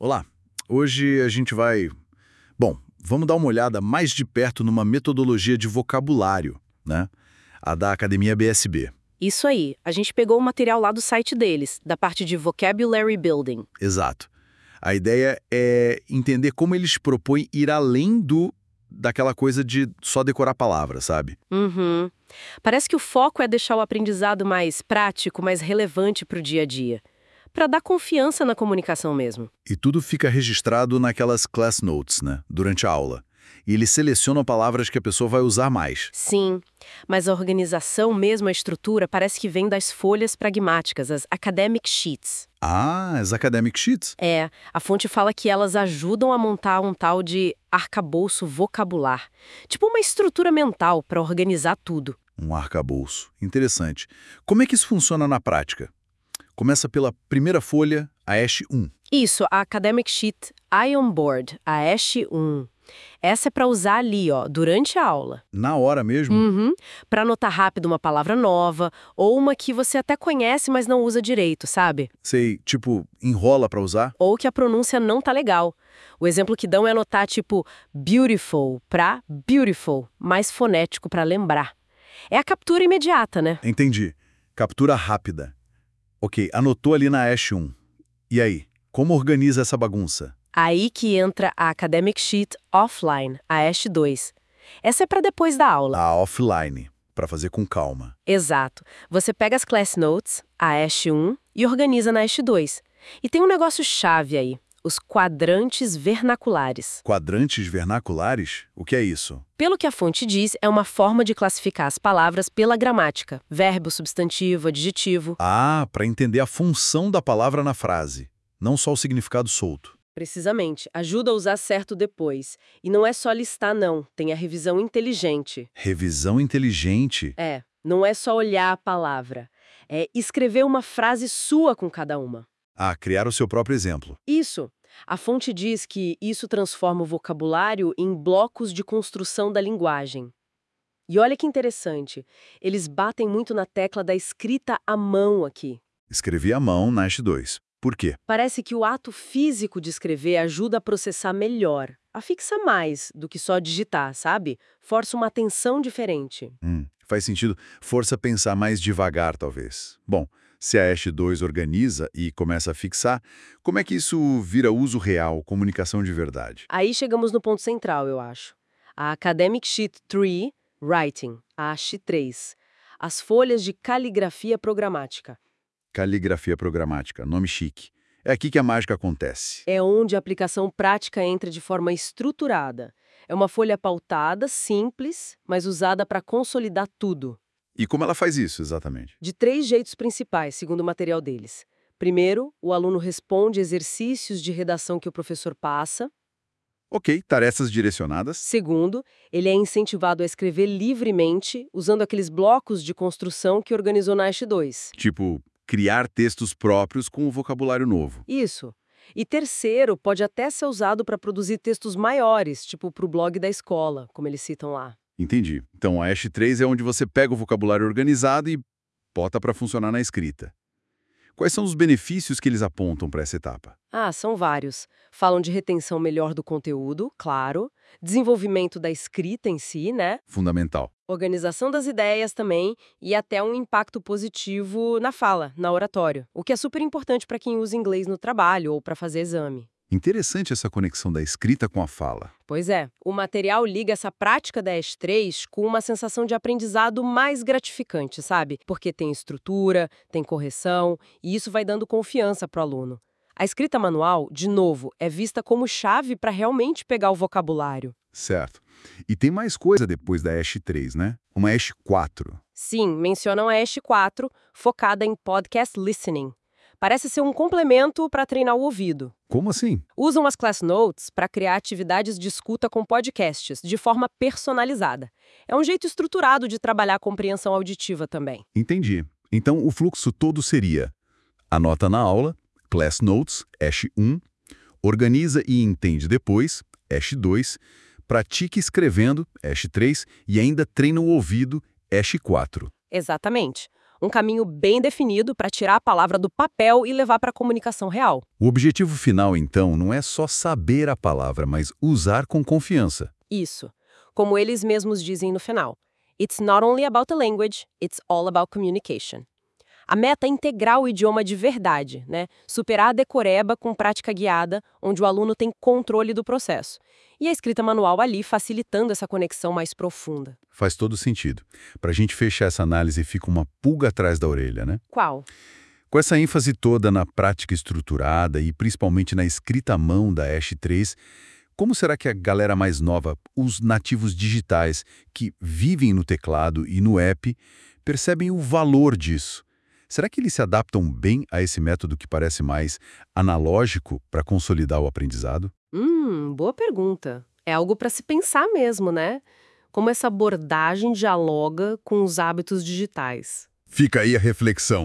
Olá, hoje a gente vai... Bom, vamos dar uma olhada mais de perto numa metodologia de vocabulário, né? A da Academia BSB. Isso aí, a gente pegou o material lá do site deles, da parte de Vocabulary Building. Exato. A ideia é entender como eles propõem ir além daquela coisa de só decorar palavras, sabe? Uhum. Parece que o foco é deixar o aprendizado mais prático, mais relevante para o dia a dia. Para dar confiança na comunicação mesmo. E tudo fica registrado naquelas class notes, né? Durante a aula. E eles selecionam palavras que a pessoa vai usar mais. Sim, mas a organização mesmo, a estrutura, parece que vem das folhas pragmáticas, as academic sheets. Ah, as academic sheets? É, a fonte fala que elas ajudam a montar um tal de arcabouço vocabular. Tipo uma estrutura mental para organizar tudo. Um arcabouço. Interessante. Como é que isso funciona na prática? Começa pela primeira folha, a ESH 1. Isso, a Academic Sheet I On Board, a ESH 1. Essa é para usar ali, ó, durante a aula. Na hora mesmo? Uhum. Para anotar rápido uma palavra nova, ou uma que você até conhece, mas não usa direito, sabe? Sei, tipo, enrola pra usar? Ou que a pronúncia não tá legal. O exemplo que dão é anotar tipo beautiful para beautiful, mais fonético para lembrar. É a captura imediata, né? Entendi. Captura rápida. Ok, anotou ali na ESH 1. E aí, como organiza essa bagunça? Aí que entra a Academic Sheet Offline, a ESH 2. Essa é para depois da aula. A offline, pra fazer com calma. Exato. Você pega as Class Notes, a ESH 1, e organiza na ESH 2. E tem um negócio chave aí, os quadrantes vernaculares. Quadrantes vernaculares? O que é isso? Pelo que a fonte diz, é uma forma de classificar as palavras pela gramática, verbo, substantivo, adjetivo. Ah, pra entender a função da palavra na frase, não só o significado solto. Precisamente, ajuda a usar certo depois. E não é só listar, não, tem a revisão inteligente. Revisão inteligente? Não é só olhar a palavra. É escrever uma frase sua com cada uma. Ah, criar o seu próprio exemplo. Isso. A fonte diz que isso transforma o vocabulário em blocos de construção da linguagem. E olha que interessante, eles batem muito na tecla da escrita à mão aqui. Escrevi à mão na ESH 2. Por quê? Parece que o ato físico de escrever ajuda a processar melhor, a fixar mais do que só digitar, sabe? Força uma atenção diferente. Faz sentido. Força pensar mais devagar, talvez. Bom, se a ESH 2 organiza e começa a fixar, como é que isso vira uso real, comunicação de verdade? Aí chegamos no ponto central, eu acho. A Academic Sheet 3, Writing, a X3. As folhas de caligrafia programática. Caligrafia programática, nome chique. É aqui que a mágica acontece. É onde a aplicação prática entra de forma estruturada. É uma folha pautada, simples, mas usada para consolidar tudo. E como ela faz isso, exatamente? De 3 jeitos principais, segundo o material deles. Primeiro, o aluno responde exercícios de redação que o professor passa. Ok, tarefas direcionadas. Segundo, ele é incentivado a escrever livremente, usando aqueles blocos de construção que organizou na ESH 2. Tipo, criar textos próprios com o vocabulário novo. Isso. E terceiro, pode até ser usado para produzir textos maiores, tipo para o blog da escola, como eles citam lá. Entendi. Então, a ESH 3 é onde você pega o vocabulário organizado e bota para funcionar na escrita. Quais são os benefícios que eles apontam para essa etapa? Ah, são vários. Falam de retenção melhor do conteúdo, claro, desenvolvimento da escrita em si, né? Fundamental. Organização das ideias também e até um impacto positivo na fala, na oratório, o que é super importante para quem usa inglês no trabalho ou para fazer exame. Interessante essa conexão da escrita com a fala. Pois é, o material liga essa prática da ESH3 com uma sensação de aprendizado mais gratificante, sabe? Porque tem estrutura, tem correção, e isso vai dando confiança para o aluno. A escrita manual, de novo, é vista como chave para realmente pegar o vocabulário. Certo. E tem mais coisa depois da ESH 3, né? Uma ESH 4. Sim, mencionam a ESH 4, focada em podcast listening. Parece ser um complemento para treinar o ouvido. Como assim? Usam as Class Notes para criar atividades de escuta com podcasts, de forma personalizada. É um jeito estruturado de trabalhar a compreensão auditiva também. Entendi. Então, o fluxo todo seria: anota na aula, Class Notes, ESH 1, organiza e entende depois, ESH 2, pratique escrevendo, ESH 3, e ainda treina o ouvido, ESH 4. Exatamente. Um caminho bem definido para tirar a palavra do papel e levar para a comunicação real. O objetivo final, então, não é só saber a palavra, mas usar com confiança. Isso. Como eles mesmos dizem no final. It's not only about the language, it's all about communication. A meta é integrar o idioma de verdade, né? Superar a decoreba com prática guiada, onde o aluno tem controle do processo. E a escrita manual ali facilitando essa conexão mais profunda. Faz todo sentido. Para a gente fechar essa análise, fica uma pulga atrás da orelha, né? Qual? Com essa ênfase toda na prática estruturada e principalmente na escrita à mão da Ash 3, como será que a galera mais nova, os nativos digitais que vivem no teclado e no app, percebem o valor disso? Será que eles se adaptam bem a esse método que parece mais analógico para consolidar o aprendizado? Boa pergunta. É algo para se pensar mesmo, né? Como essa abordagem dialoga com os hábitos digitais. Fica aí a reflexão.